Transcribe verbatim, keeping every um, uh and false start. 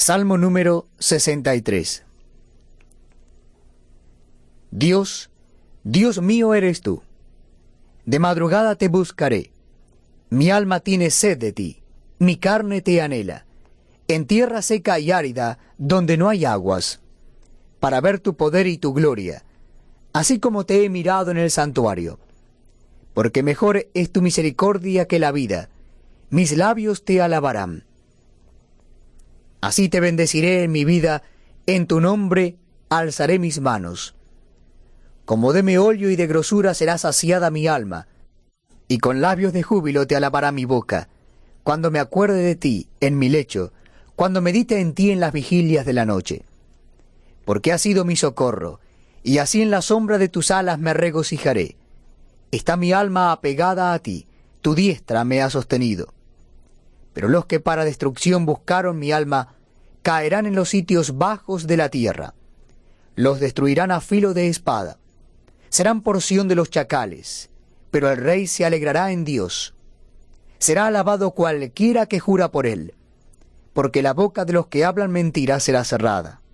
Salmo número sesenta y tres. Dios, Dios mío eres tú. De madrugada te buscaré. Mi alma tiene sed de ti, mi carne te anhela, en tierra seca y árida, donde no hay aguas, para ver tu poder y tu gloria, así como te he mirado en el santuario. Porque mejor es tu misericordia que la vida, mis labios te alabarán. Así te bendeciré en mi vida, en tu nombre alzaré mis manos. Como de meollo y de grosura será saciada mi alma, y con labios de júbilo te alabará mi boca, cuando me acuerde de ti en mi lecho, cuando medite en ti en las vigilias de la noche. Porque has sido mi socorro, y así en la sombra de tus alas me regocijaré. Está mi alma apegada a ti, tu diestra me ha sostenido. Pero los que para destrucción buscaron mi alma, caerán en los sitios bajos de la tierra. Los destruirán a filo de espada. Serán porción de los chacales, pero el rey se alegrará en Dios. Será alabado cualquiera que jura por él, porque la boca de los que hablan mentira será cerrada.